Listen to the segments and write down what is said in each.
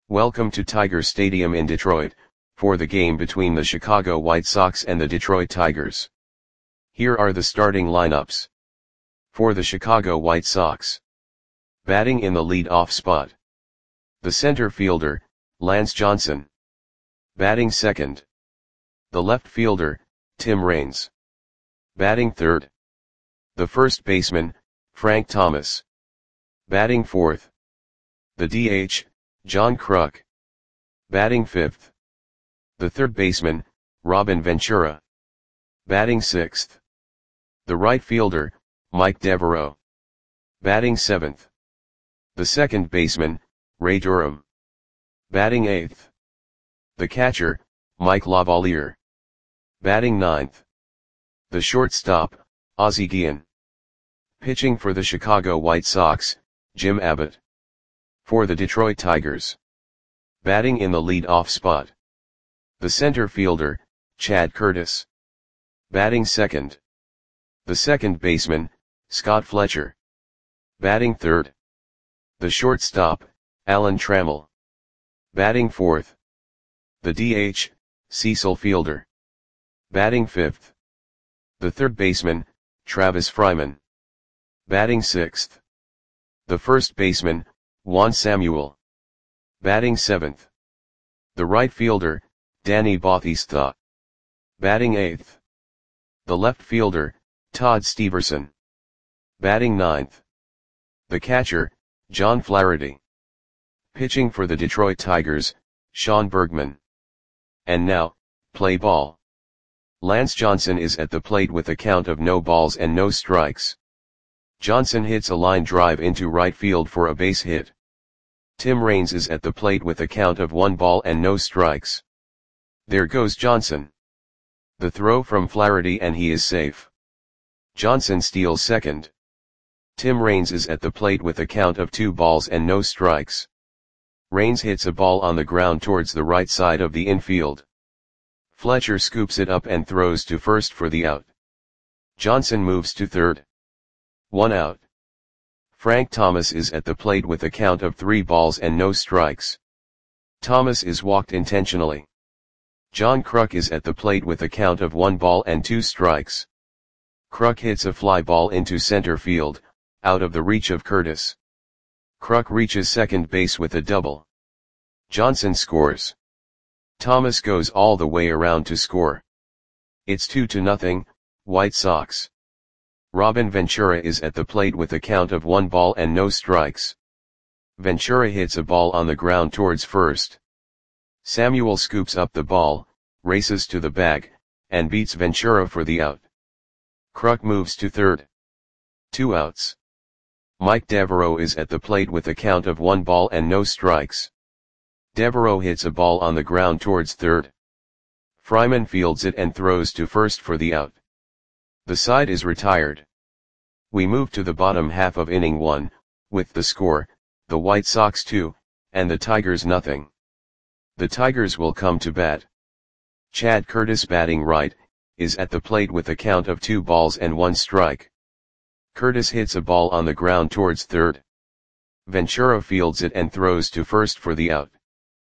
Welcome to Tiger Stadium in Detroit, for the game between the Chicago White Sox and the Detroit Tigers. Here are the starting lineups. For the Chicago White Sox. Batting in the lead-off spot. The center fielder, Lance Johnson. Batting second. The left fielder, Tim Raines. Batting third. The first baseman, Frank Thomas. Batting fourth. The DH, John Kruk. Batting fifth. The third baseman, Robin Ventura. Batting sixth. The right fielder, Mike Devereaux. Batting seventh. The second baseman, Ray Durham. Batting eighth. The catcher, Mike Lavalier. Batting ninth. The shortstop, Ozzie Guillen. Pitching for the Chicago White Sox, Jim Abbott. For the Detroit Tigers. Batting in the lead-off spot. The center fielder, Chad Curtis. Batting second. The second baseman, Scott Fletcher. Batting third. The shortstop, Alan Trammell. Batting fourth. The DH, Cecil Fielder. Batting fifth. The third baseman, Travis Fryman. Batting sixth. The first baseman, Juan Samuel. Batting seventh. The right fielder, Danny Bautista. Batting eighth. The left fielder, Todd Steverson. Batting ninth. The catcher, John Flaherty. Pitching for the Detroit Tigers, Sean Bergman. And now, play ball. Lance Johnson is at the plate with a count of no balls and no strikes. Johnson hits a line drive into right field for a base hit. Tim Raines is at the plate with a count of 1 ball and no strikes. There goes Johnson. The throw from Flaherty and he is safe. Johnson steals second. Tim Raines is at the plate with a count of 2 balls and no strikes. Raines hits a ball on the ground towards the right side of the infield. Fletcher scoops it up and throws to first for the out. Johnson moves to third. 1 out. Frank Thomas is at the plate with a count of 3 balls and no strikes. Thomas is walked intentionally. John Kruk is at the plate with a count of 1 ball and 2 strikes. Kruk hits a fly ball into center field, out of the reach of Curtis. Kruk reaches second base with a double. Johnson scores. Thomas goes all the way around to score. It's 2-0, White Sox. Robin Ventura is at the plate with a count of 1 ball and no strikes. Ventura hits a ball on the ground towards first. Samuel scoops up the ball, races to the bag, and beats Ventura for the out. Kruk moves to third. 2 outs. Mike Devereaux is at the plate with a count of 1 ball and no strikes. Devereaux hits a ball on the ground towards third. Fryman fields it and throws to first for the out. The side is retired. We move to the bottom half of inning 1, with the score, the White Sox 2, and the Tigers nothing. The Tigers will come to bat. Chad Curtis batting right, is at the plate with a count of 2 balls and 1 strike. Curtis hits a ball on the ground towards third. Ventura fields it and throws to first for the out.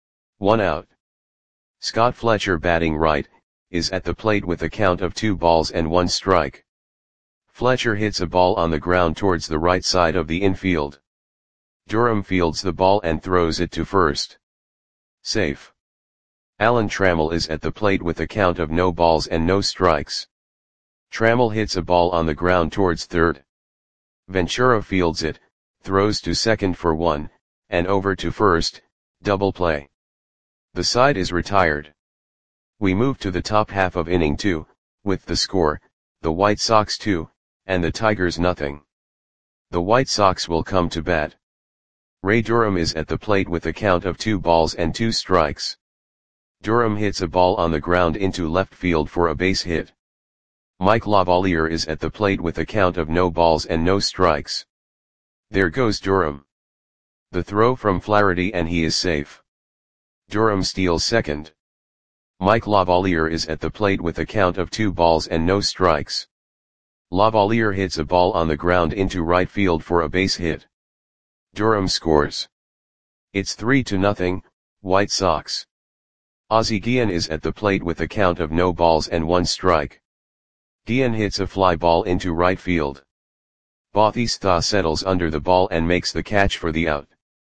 1 out. Scott Fletcher batting right, is at the plate with a count of 2 balls and 1 strike. Fletcher hits a ball on the ground towards the right side of the infield. Durham fields the ball and throws it to first. Safe. Alan Trammell is at the plate with a count of no balls and no strikes. Trammell hits a ball on the ground towards third. Ventura fields it, throws to second for 1, and over to first, double play. The side is retired. We move to the top half of inning 2, with the score, the White Sox 2, and the Tigers nothing. The White Sox will come to bat. Ray Durham is at the plate with a count of 2 balls and 2 strikes. Durham hits a ball on the ground into left field for a base hit. Mike Lavalier is at the plate with a count of no balls and no strikes. There goes Durham. The throw from Flaherty and he is safe. Durham steals second. Mike Lavalier is at the plate with a count of 2 balls and no strikes. Lavalier hits a ball on the ground into right field for a base hit. Durham scores. It's 3-0, White Sox. Ozzie Guillen is at the plate with a count of no balls and 1 strike. Guillen hits a fly ball into right field. Bautista settles under the ball and makes the catch for the out.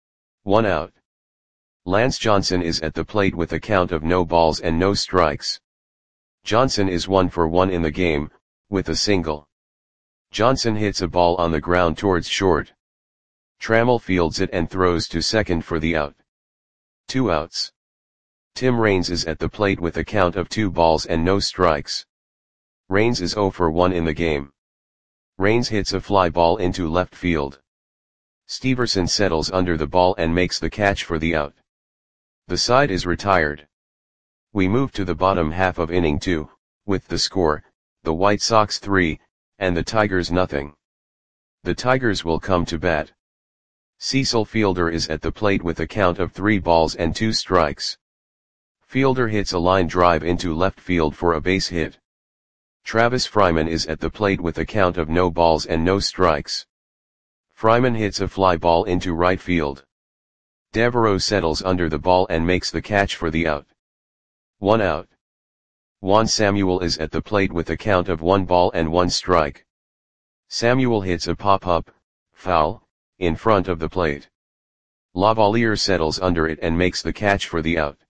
1 out. Lance Johnson is at the plate with a count of no balls and no strikes. Johnson is 1 for 1 in the game, with a single. Johnson hits a ball on the ground towards short. Trammell fields it and throws to second for the out. 2 outs. Tim Raines is at the plate with a count of 2 balls and no strikes. Raines is 0 for 1 in the game. Raines hits a fly ball into left field. Steverson settles under the ball and makes the catch for the out. The side is retired. We move to the bottom half of inning 2, with the score, the White Sox 3, and the Tigers nothing. The Tigers will come to bat. Cecil Fielder is at the plate with a count of 3 balls and 2 strikes. Fielder hits a line drive into left field for a base hit. Travis Fryman is at the plate with a count of no balls and no strikes. Fryman hits a fly ball into right field. Devereaux settles under the ball and makes the catch for the out. 1 out. Juan Samuel is at the plate with a count of 1 ball and 1 strike. Samuel hits a pop-up, foul, in front of the plate. Lavalier settles under it and makes the catch for the out.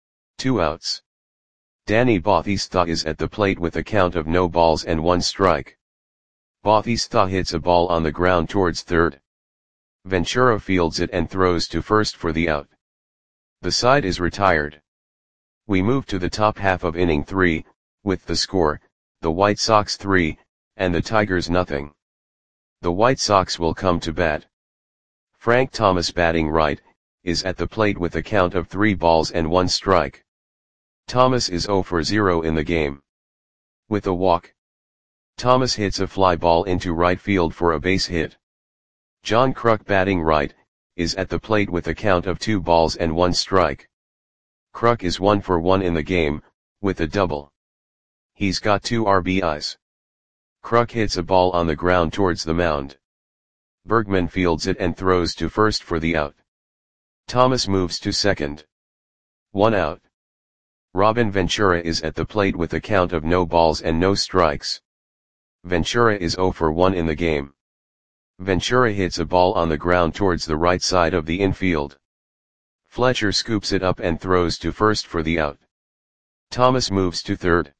2 outs. Danny Bautista is at the plate with a count of no balls and 1 strike. Bautista hits a ball on the ground towards third. Ventura fields it and throws to first for the out. The side is retired. We move to the top half of inning 3, with the score, the White Sox 3, and the Tigers nothing. The White Sox will come to bat. Frank Thomas, batting right, is at the plate with a count of 3 balls and 1 strike. Thomas is 0 for 0 in the game. With a walk, Thomas hits a fly ball into right field for a base hit. John Kruk, batting right, is at the plate with a count of 2 balls and 1 strike. Kruk is 1 for 1 in the game, with a double. He's got 2 RBIs. Kruk hits a ball on the ground towards the mound. Bergman fields it and throws to first for the out. Thomas moves to second. 1 out. Robin Ventura is at the plate with a count of no balls and no strikes. Ventura is 0 for 1 in the game. Ventura hits a ball on the ground towards the right side of the infield. Fletcher scoops it up and throws to first for the out. Thomas moves to third.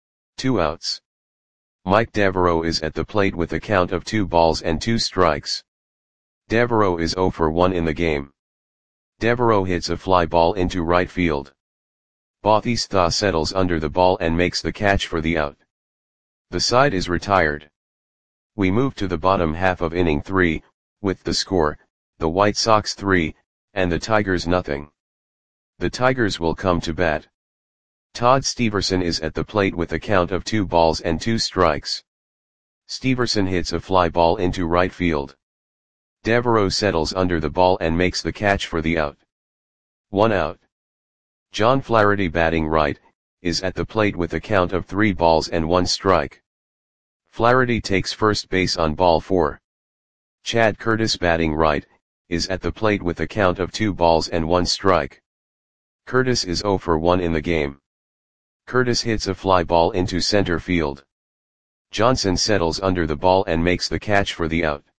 2 outs. Mike Devereaux is at the plate with a count of 2 balls and 2 strikes. Devereaux is 0 for 1 in the game. Devereaux hits a fly ball into right field. Bautista settles under the ball and makes the catch for the out. The side is retired. We move to the bottom half of inning 3, with the score, the White Sox 3, and the Tigers nothing. The Tigers will come to bat. Todd Steverson is at the plate with a count of 2 balls and 2 strikes. Steverson hits a fly ball into right field. Devereaux settles under the ball and makes the catch for the out. 1 out. John Flaherty, batting right, is at the plate with a count of 3 balls and 1 strike. Flaherty takes first base on ball 4. Chad Curtis, batting right, is at the plate with a count of 2 balls and 1 strike. Curtis is 0 for 1 in the game. Curtis hits a fly ball into center field. Johnson settles under the ball and makes the catch for the out.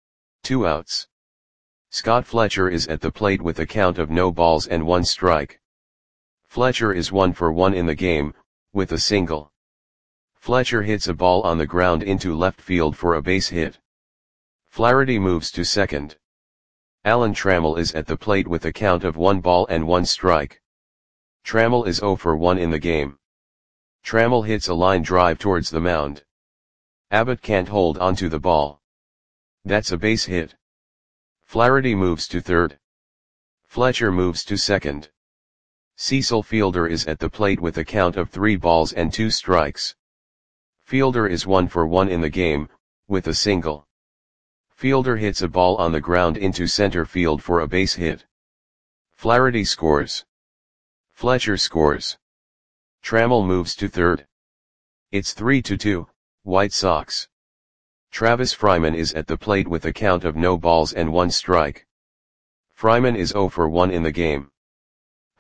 2 outs. Scott Fletcher is at the plate with a count of no balls and 1 strike. Fletcher is 1 for 1 in the game, with a single. Fletcher hits a ball on the ground into left field for a base hit. Flaherty moves to second. Alan Trammell is at the plate with a count of 1 ball and 1 strike. Trammell is 0 for 1 in the game. Trammell hits a line drive towards the mound. Abbott can't hold onto the ball. That's a base hit. Flaherty moves to third. Fletcher moves to second. Cecil Fielder is at the plate with a count of 3 balls and 2 strikes. Fielder is 1 for 1 in the game, with a single. Fielder hits a ball on the ground into center field for a base hit. Flaherty scores. Fletcher scores. Trammell moves to third. It's 3-2, White Sox. Travis Fryman is at the plate with a count of no balls and 1 strike. Fryman is 0 for 1 in the game.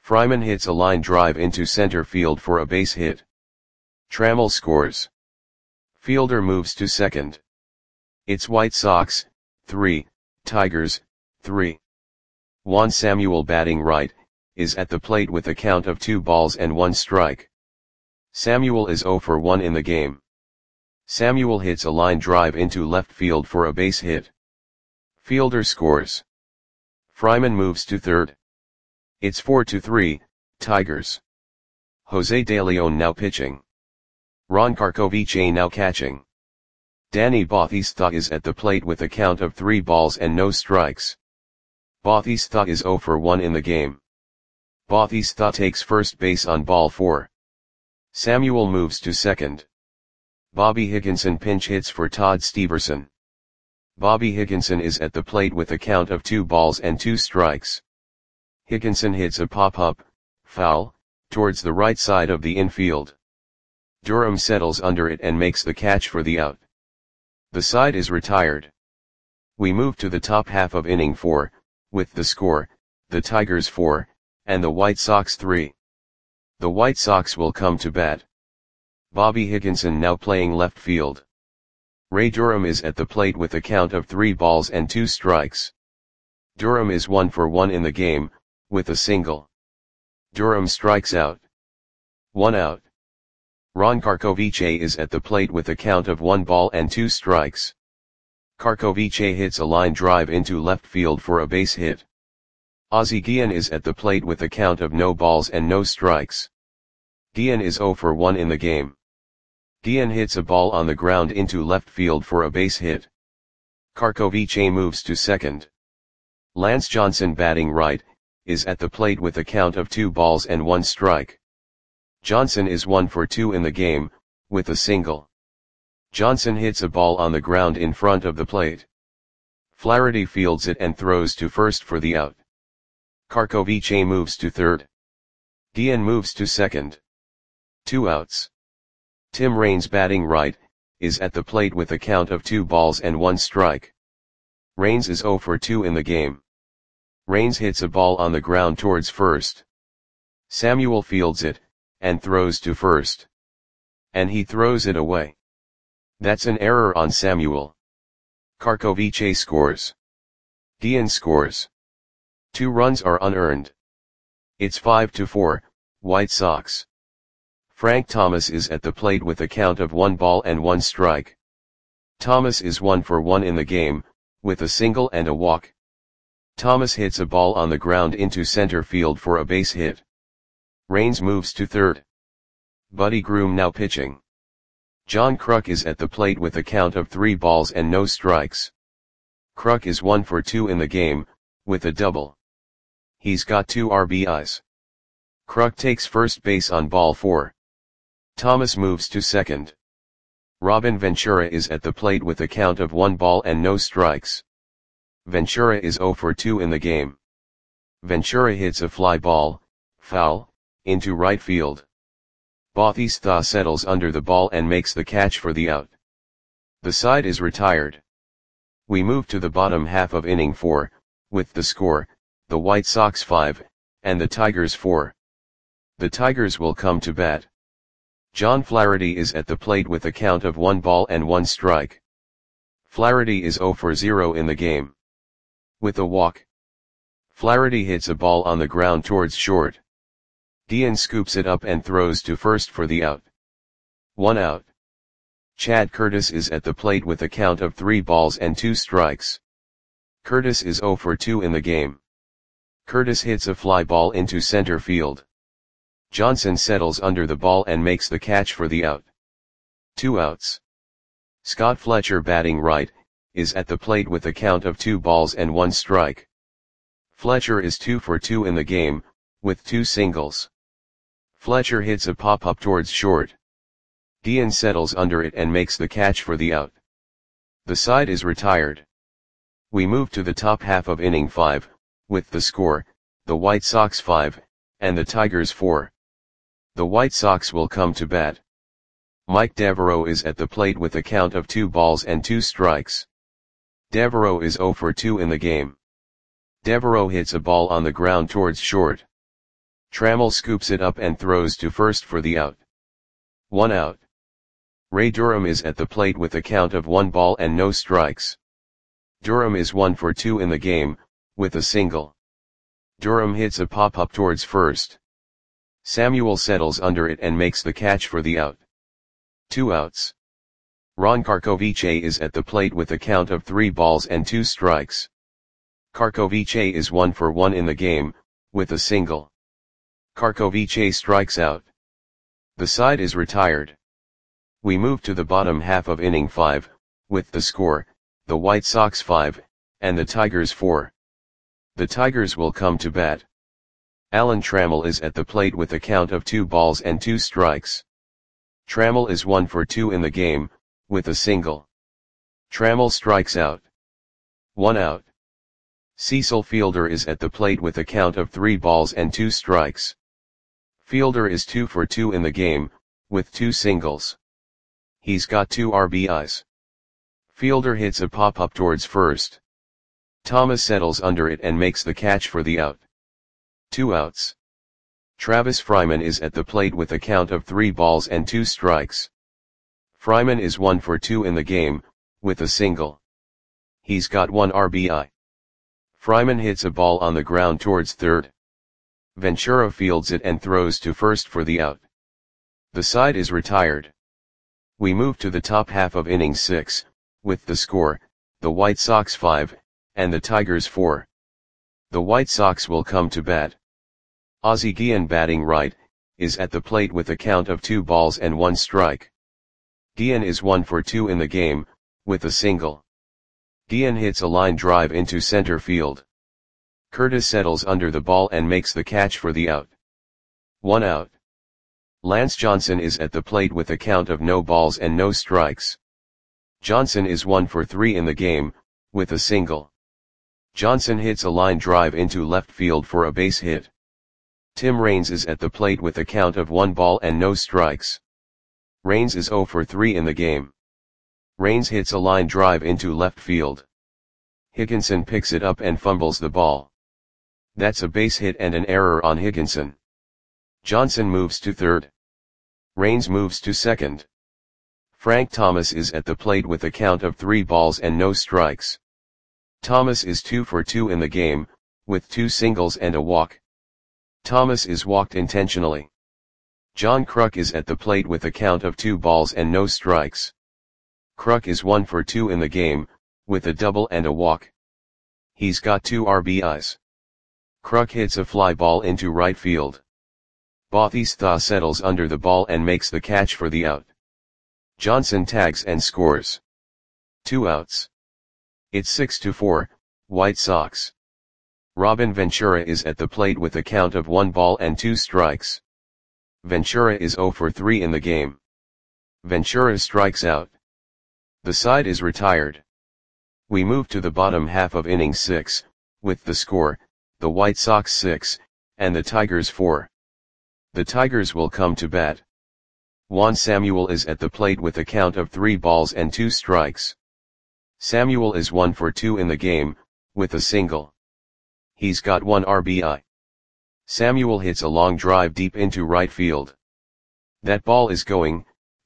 Fryman hits a line drive into center field for a base hit. Trammell scores. Fielder moves to second. It's White Sox, 3, Tigers, 3. Juan Samuel batting right, is at the plate with a count of 2 balls and 1 strike. Samuel is 0 for 1 in the game. Samuel hits a line drive into left field for a base hit. Fielder scores. Fryman moves to third. It's 4-3, Tigers. Jose De Leon now pitching. Ron Karkovice now catching. Danny Bautista is at the plate with a count of 3 balls and no strikes. Bautista is 0 for 1 in the game. Bautista takes first base on ball 4. Samuel moves to second. Bobby Higginson pinch hits for Todd Steverson. Bobby Higginson is at the plate with a count of 2 balls and 2 strikes. Higginson hits a pop-up, foul, towards the right side of the infield. Durham settles under it and makes the catch for the out. The side is retired. We move to the top half of inning 4, with the score, the Tigers 4, and the White Sox 3. The White Sox will come to bat. Bobby Higginson now playing left field. Ray Durham is at the plate with a count of 3 balls and 2 strikes. Durham is 1 for 1 in the game, with a single. Durham strikes out. 1 out. Ron Karkovice is at the plate with a count of 1 ball and 2 strikes. Karkovice hits a line drive into left field for a base hit. Ozzie Guillen is at the plate with a count of no balls and no strikes. Guillen is 0 for 1 in the game. Guillen hits a ball on the ground into left field for a base hit. Karkovice moves to second. Lance Johnson batting right, is at the plate with a count of 2 balls and 1 strike. Johnson is 1 for 2 in the game, with a single. Johnson hits a ball on the ground in front of the plate. Flaherty fields it and throws to first for the out. Karkovice moves to third. Guillen moves to second. 2 outs. Tim Raines batting right, is at the plate with a count of 2 balls and 1 strike. Raines is 0 for 2 in the game. Raines hits a ball on the ground towards first. Samuel fields it, and throws to first. And he throws it away. That's an error on Samuel. Karkovice scores. Guillen scores. 2 runs are unearned. It's 5-4, White Sox. Frank Thomas is at the plate with a count of 1 ball and 1 strike. Thomas is 1 for 1 in the game, with a single and a walk. Thomas hits a ball on the ground into center field for a base hit. Raines moves to third. Buddy Groom now pitching. John Kruk is at the plate with a count of 3 balls and no strikes. Kruk is 1 for 2 in the game, with a double. He's got 2 RBIs. Kruk takes first base on ball 4. Thomas moves to second. Robin Ventura is at the plate with a count of 1 ball and no strikes. Ventura is 0 for 2 in the game. Ventura hits a fly ball, foul, into right field. Bautista settles under the ball and makes the catch for the out. The side is retired. We move to the bottom half of inning 4, with the score, the White Sox 5, and the Tigers 4. The Tigers will come to bat. John Flaherty is at the plate with a count of 1 ball and 1 strike. Flaherty is 0 for 0 in the game. With a walk. Flaherty hits a ball on the ground towards short. Guillen scoops it up and throws to first for the out. 1 out. Chad Curtis is at the plate with a count of 3 balls and 2 strikes. Curtis is 0 for 2 in the game. Curtis hits a fly ball into center field. Johnson settles under the ball and makes the catch for the out. 2 outs. Scott Fletcher batting right, is at the plate with a count of 2 balls and 1 strike. Fletcher is 2 for 2 in the game, with 2 singles. Fletcher hits a pop-up towards short. Guillen settles under it and makes the catch for the out. The side is retired. We move to the top half of inning 5, with the score, the White Sox 5, and the Tigers 4. The White Sox will come to bat. Mike Devereaux is at the plate with a count of 2 balls and 2 strikes. Devereaux is 0 for 2 in the game. Devereaux hits a ball on the ground towards short. Trammell scoops it up and throws to first for the out. 1 out. Ray Durham is at the plate with a count of 1 ball and no strikes. Durham is 1 for 2 in the game, with a single. Durham hits a pop-up towards first. Samuel settles under it and makes the catch for the out. 2 outs. Ron Karkovice is at the plate with a count of 3 balls and 2 strikes. Karkovice is 1 for 1 in the game, with a single. Karkovice strikes out. The side is retired. We move to the bottom half of inning 5, with the score, the White Sox 5, and the Tigers 4. The Tigers will come to bat. Alan Trammell is at the plate with a count of 2 balls and 2 strikes. Trammell is 1 for 2 in the game, with a single. Trammell strikes out. 1 out. Cecil Fielder is at the plate with a count of 3 balls and 2 strikes. Fielder is 2 for 2 in the game, with 2 singles. He's got 2 RBIs. Fielder hits a pop-up towards first. Thomas settles under it and makes the catch for the out. 2 outs. Travis Fryman is at the plate with a count of 3 balls and 2 strikes. Fryman is 1 for 2 in the game, with a single. He's got 1 RBI. Fryman hits a ball on the ground towards third. Ventura fields it and throws to first for the out. The side is retired. We move to the top half of inning 6, with the score, the White Sox 5, and the Tigers 4. The White Sox will come to bat. Ozzie Guillen, batting right, is at the plate with a count of 2 balls and 1 strike. Guillen is 1 for 2 in the game, with a single. Guillen hits a line drive into center field. Curtis settles under the ball and makes the catch for the out. 1 out. Lance Johnson is at the plate with a count of no balls and no strikes. Johnson is 1 for 3 in the game, with a single. Johnson hits a line drive into left field for a base hit. Tim Raines is at the plate with a count of 1 ball and no strikes. Raines is 0 for 3 in the game. Raines hits a line drive into left field. Higginson picks it up and fumbles the ball. That's a base hit and an error on Higginson. Johnson moves to third. Raines moves to second. Frank Thomas is at the plate with a count of 3 balls and no strikes. Thomas is 2 for 2 in the game, with 2 singles and a walk. Thomas is walked intentionally. John Kruk is at the plate with a count of 2 balls and no strikes. Kruk is 1 for 2 in the game, with a double and a walk. He's got 2 RBIs. Kruk hits a fly ball into right field. Bautista settles under the ball and makes the catch for the out. Johnson tags and scores. 2 outs. It's 6-4, White Sox. Robin Ventura is at the plate with a count of 1 ball and 2 strikes. Ventura is 0 for 3 in the game. Ventura strikes out. The side is retired. We move to the bottom half of inning 6, with the score, the White Sox 6, and the Tigers 4. The Tigers will come to bat. Juan Samuel is at the plate with a count of 3 balls and 2 strikes. Samuel is 1 for 2 in the game, with a single. He's got 1 RBI. Samuel hits a long drive deep into right field. That ball is going,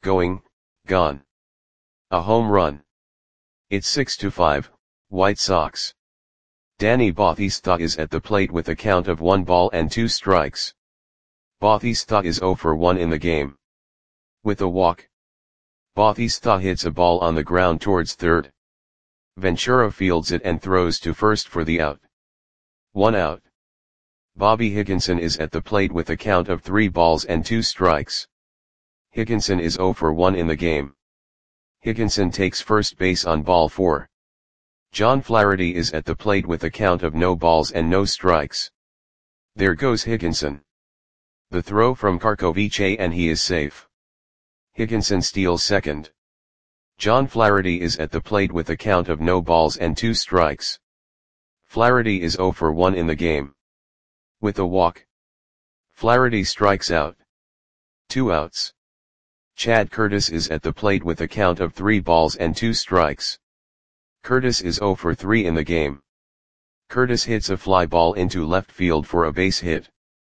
gone. A home run. It's 6-5, White Sox. Danny Bautista is at the plate with a count of 1 ball and 2 strikes. Bautista is 0 for 1 in the game. With a walk. Bautista hits a ball on the ground towards third. Ventura fields it and throws to first for the out. 1 out. Bobby Higginson is at the plate with a count of 3 balls and 2 strikes. Higginson is 0 for 1 in the game. Higginson takes first base on ball 4. John Flaherty is at the plate with a count of no balls and no strikes. There goes Higginson. The throw from Karkovice and he is safe. Higginson steals second. John Flaherty is at the plate with a count of no balls and 2 strikes. Flaherty is 0 for 1 in the game. With a walk. Flaherty strikes out. 2 outs. Chad Curtis is at the plate with a count of 3 balls and 2 strikes. Curtis is 0 for 3 in the game. Curtis hits a fly ball into left field for a base hit.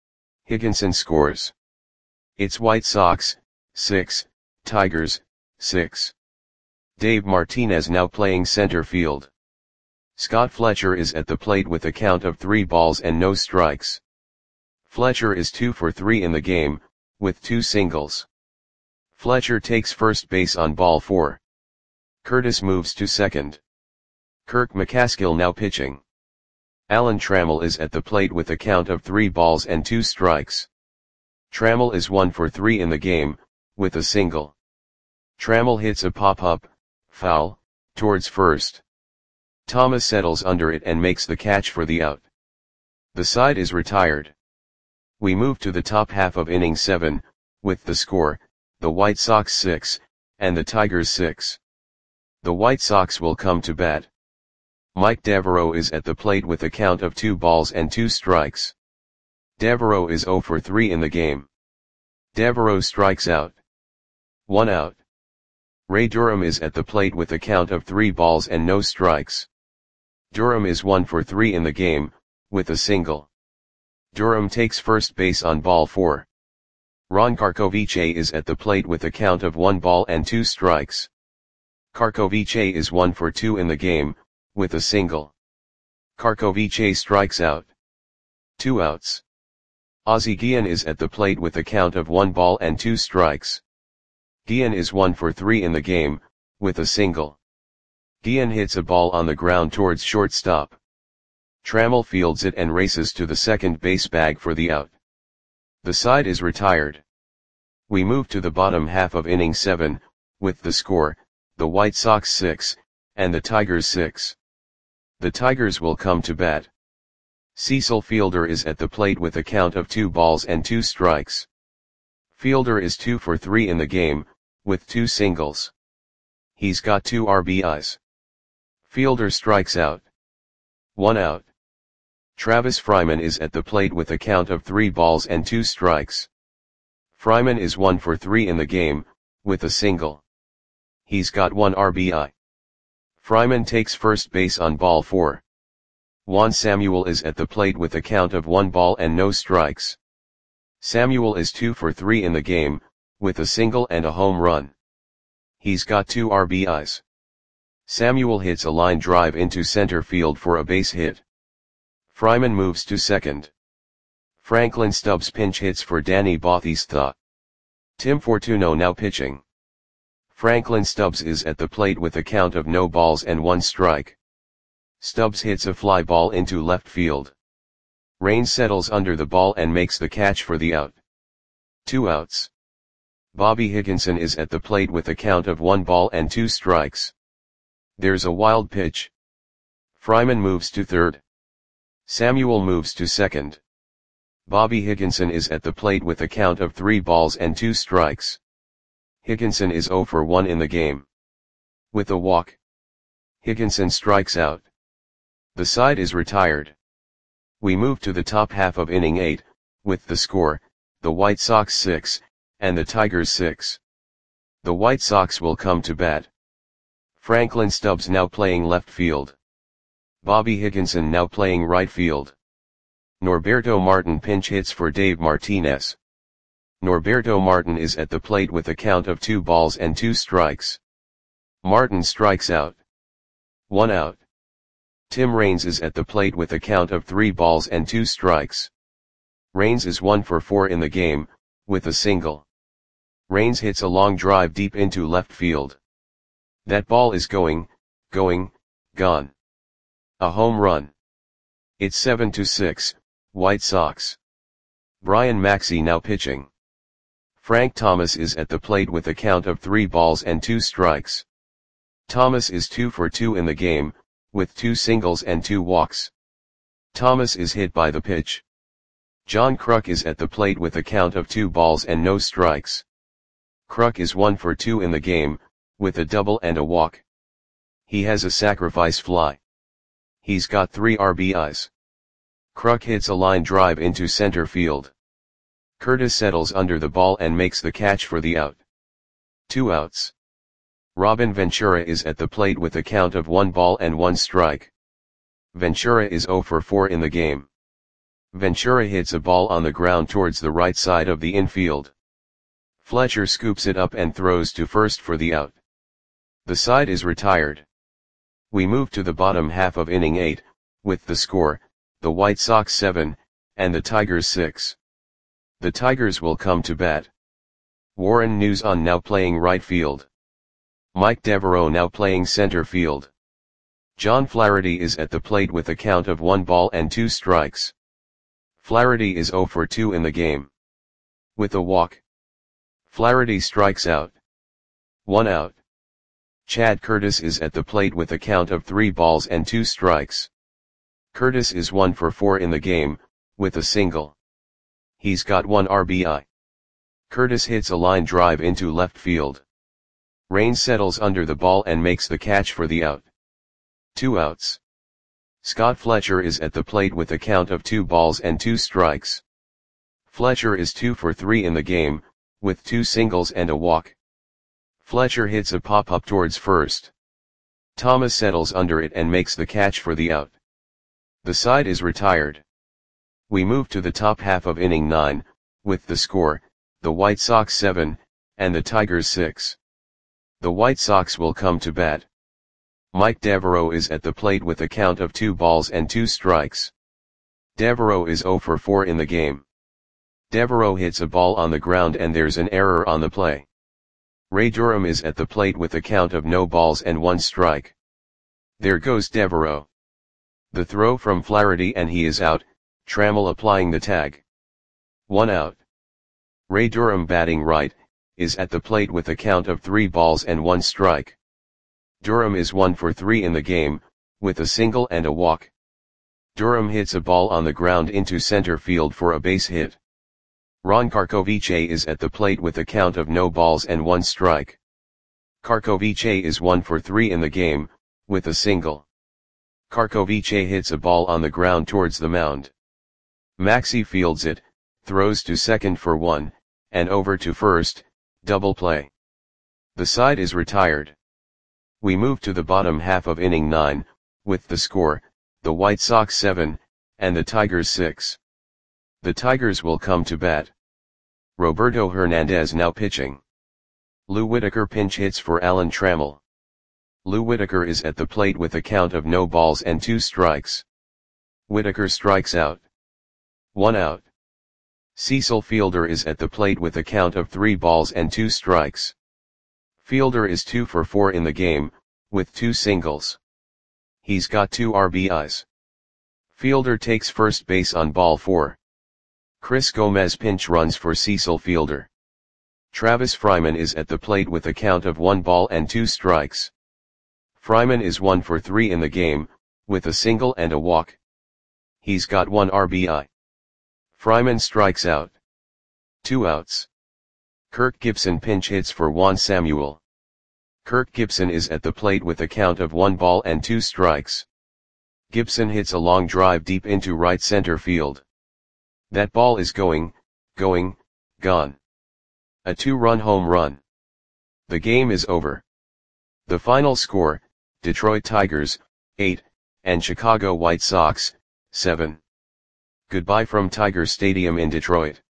Higginson scores. It's White Sox, 6, Tigers, 6. Dave Martinez now playing center field. Scott Fletcher is at the plate with a count of 3 balls and no strikes. Fletcher is 2 for 3 in the game, with 2 singles. Fletcher takes first base on ball 4. Curtis moves to second. Kirk McCaskill now pitching. Alan Trammell is at the plate with a count of 3 balls and 2 strikes. Trammell is 1 for 3 in the game, with a single. Trammell hits a pop-up, foul, towards first. Thomas settles under it and makes the catch for the out. The side is retired. We move to the top half of inning 7, with the score, the White Sox 6, and the Tigers 6. The White Sox will come to bat. Mike Devereaux is at the plate with a count of 2 balls and 2 strikes. Devereaux is 0 for 3 in the game. Devereaux strikes out. 1 out. Ray Durham is at the plate with a count of 3 balls and no strikes. Durham is 1 for 3 in the game, with a single. Durham takes first base on ball 4. Ron Karkovice is at the plate with a count of 1 ball and 2 strikes. Karkovice is 1 for 2 in the game, with a single. Karkovice strikes out. 2 outs. Ozzie Guillen is at the plate with a count of 1 ball and 2 strikes. Guillen is 1 for 3 in the game, with a single. Guillen hits a ball on the ground towards shortstop. Trammell fields it and races to the second base bag for the out. The side is retired. We move to the bottom half of inning 7, with the score, the White Sox 6, and the Tigers 6. The Tigers will come to bat. Cecil Fielder is at the plate with a count of 2 balls and 2 strikes. Fielder is 2 for 3 in the game, with 2 singles. He's got 2 RBIs. Fielder strikes out. 1 out. Travis Fryman is at the plate with a count of 3 balls and 2 strikes. Fryman is 1 for 3 in the game, with a single. He's got 1 RBI. Fryman takes first base on ball 4. Juan Samuel is at the plate with a count of 1 ball and no strikes. Samuel is 2 for 3 in the game, with a single and a home run. He's got 2 RBIs. Samuel hits a line drive into center field for a base hit. Fryman moves to second. Franklin Stubbs pinch hits for Danny Bautista. Tim Fortuno now pitching. Franklin Stubbs is at the plate with a count of no balls and 1 strike. Stubbs hits a fly ball into left field. Raines settles under the ball and makes the catch for the out. 2 outs. Bobby Higginson is at the plate with a count of 1 ball and 2 strikes. There's a wild pitch. Fryman moves to third. Samuel moves to second. Bobby Higginson is at the plate with a count of 3 balls and 2 strikes. Higginson is 0 for 1 in the game. With a walk. Higginson strikes out. The side is retired. We move to the top half of inning 8, with the score, the White Sox 6, and the Tigers 6. The White Sox will come to bat. Franklin Stubbs now playing left field. Bobby Higginson now playing right field. Norberto Martin pinch hits for Dave Martinez. Norberto Martin is at the plate with a count of 2 balls and 2 strikes. Martin strikes out. 1 out. Tim Raines is at the plate with a count of 3 balls and 2 strikes. Raines is 1 for 4 in the game, with a single. Raines hits a long drive deep into left field. That ball is going, gone. A home run. It's 7-6, White Sox. Brian Maxey now pitching. Frank Thomas is at the plate with a count of 3 balls and 2 strikes. Thomas is 2 for 2 in the game, with 2 singles and 2 walks. Thomas is hit by the pitch. John Kruk is at the plate with a count of 2 balls and no strikes. Kruk is 1 for 2 in the game, with a double and a walk. He has a sacrifice fly. He's got 3 RBIs. Kruk hits a line drive into center field. Curtis settles under the ball and makes the catch for the out. 2 outs. Robin Ventura is at the plate with a count of 1 ball and 1 strike. Ventura is 0 for 4 in the game. Ventura hits a ball on the ground towards the right side of the infield. Fletcher scoops it up and throws to first for the out. The side is retired. We move to the bottom half of inning 8, with the score, the White Sox 7, and the Tigers 6. The Tigers will come to bat. Warren Newson now playing right field. Mike Devereaux now playing center field. John Flaherty is at the plate with a count of 1 ball and 2 strikes. Flaherty is 0 for 2 in the game. With a walk, Flaherty strikes out. 1 out. Chad Curtis is at the plate with a count of 3 balls and 2 strikes. Curtis is 1 for 4 in the game, with a single. He's got 1 RBI. Curtis hits a line drive into left field. Raines settles under the ball and makes the catch for the out. 2 outs. Scott Fletcher is at the plate with a count of 2 balls and 2 strikes. Fletcher is 2 for 3 in the game, with 2 singles and a walk. Fletcher hits a pop-up towards first. Thomas settles under it and makes the catch for the out. The side is retired. We move to the top half of inning 9, with the score, the White Sox 7, and the Tigers 6. The White Sox will come to bat. Mike Devereaux is at the plate with a count of 2 balls and 2 strikes. Devereaux is 0 for 4 in the game. Devereaux hits a ball on the ground and there's an error on the play. Ray Durham is at the plate with a count of no balls and 1 strike. There goes Devereaux. The throw from Flaherty and he is out, Trammell applying the tag. 1 out. Ray Durham batting right, is at the plate with a count of 3 balls and 1 strike. Durham is 1 for 3 in the game, with a single and a walk. Durham hits a ball on the ground into center field for a base hit. Ron Karkovice is at the plate with a count of no balls and 1 strike. Karkovice is 1 for 3 in the game, with a single. Karkovice hits a ball on the ground towards the mound. Maxey fields it, throws to second for 1, and over to first, double play. The side is retired. We move to the bottom half of inning 9, with the score, the White Sox 7, and the Tigers 6. The Tigers will come to bat. Roberto Hernandez now pitching. Lou Whitaker pinch hits for Alan Trammell. Lou Whitaker is at the plate with a count of no balls and 2 strikes. Whitaker strikes out. 1 out. Cecil Fielder is at the plate with a count of 3 balls and 2 strikes. Fielder is 2 for 4 in the game, with 2 singles. He's got 2 RBIs. Fielder takes first base on ball 4. Chris Gomez pinch runs for Cecil Fielder. Travis Fryman is at the plate with a count of 1 ball and 2 strikes. Fryman is 1 for 3 in the game, with a single and a walk. He's got 1 RBI. Fryman strikes out. 2 outs. Kirk Gibson pinch hits for Juan Samuel. Kirk Gibson is at the plate with a count of 1 ball and 2 strikes. Gibson hits a long drive deep into right center field. That ball is gone. A 2-run home run. The game is over. The final score, Detroit Tigers, 8, and Chicago White Sox, 7. Goodbye from Tiger Stadium in Detroit.